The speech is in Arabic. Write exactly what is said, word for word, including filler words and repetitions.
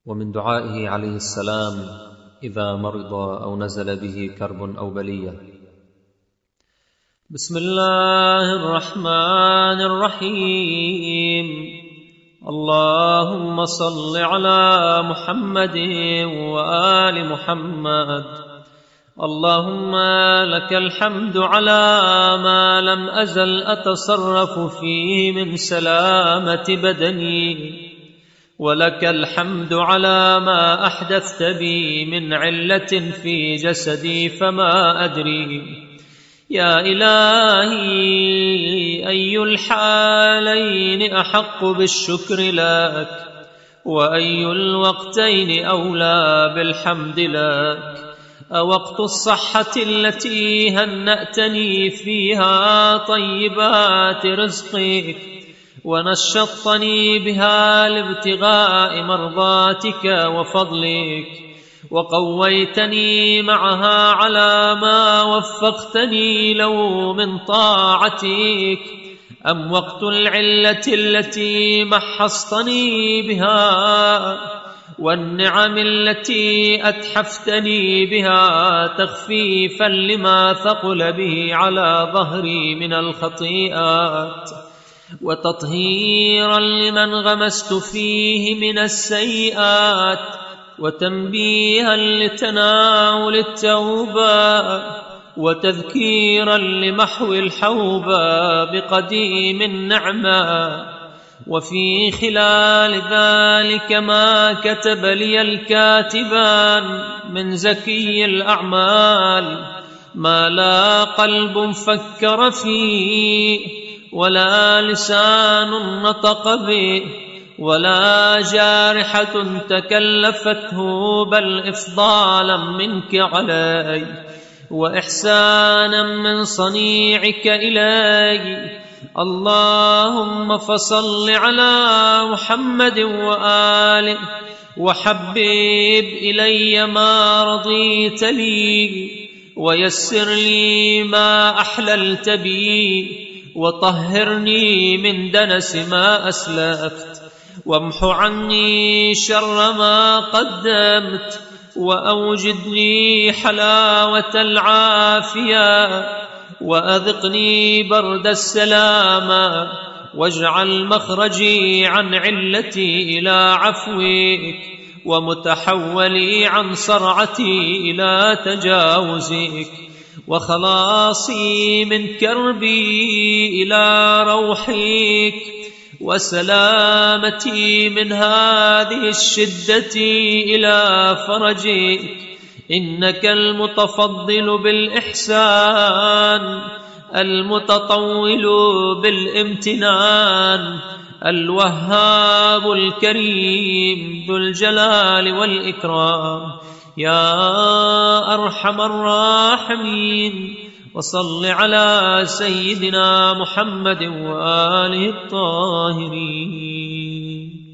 ومن دعائه عليه السلام إذا مرض أو نزل به كرب أو بلية: بسم الله الرحمن الرحيم. اللهم صل على محمد وآل محمد. اللهم لك الحمد على ما لم أزل أتصرف فيه من سلامة بدني، ولك الحمد على ما أحدثت بي من علة في جسدي فما أدري. يا إلهي، أي الحالين أحق بالشكر لك، وأي الوقتين أولى بالحمد لك؟ أوقت الصحة التي هنأتني فيها طيبات رزقك ونشطني بها لابتغاء مرضاتك وفضلك، وقويتني معها على ما وفقتني له من طاعتك، أم وقت العلة التي محصتني بها والنعم التي أتحفتني بها تخفيفا لما ثقل به على ظهري من الخطيئات، وتطهيرا لمن غمست فيه من السيئات، وتنبيها لتناول التوبة، وتذكيرا لمحو الحوبة بقديم النعمة. وفي خلال ذلك ما كتب لي الكاتبان من زكي الأعمال ما لا قلب فكر فيه، ولا لسان نطق به، ولا جارحة تكلفته، بل إفضالا منك علي وإحسانا من صنيعك إلي. اللهم فصل على محمد وآله، وحبب إلي ما رضيت لي، ويسر لي ما أحللت بي، وطهرني من دنس ما أسلفت، وامح عني شر ما قدمت، وأوجدني حلاوة العافية، وأذقني برد السلامة، واجعل مخرجي عن علتي إلى عفوك، ومتحولي عن صرعتي إلى تجاوزك، وخلاصي من كربي إلى روحك، وسلامتي من هذه الشدة إلى فرجك. إنك المتفضل بالإحسان، المتطول بالامتنان، الوهاب الكريم ذو الجلال والإكرام، يا أرحم الراحمين. وصل على سيدنا محمد وآله الطاهرين.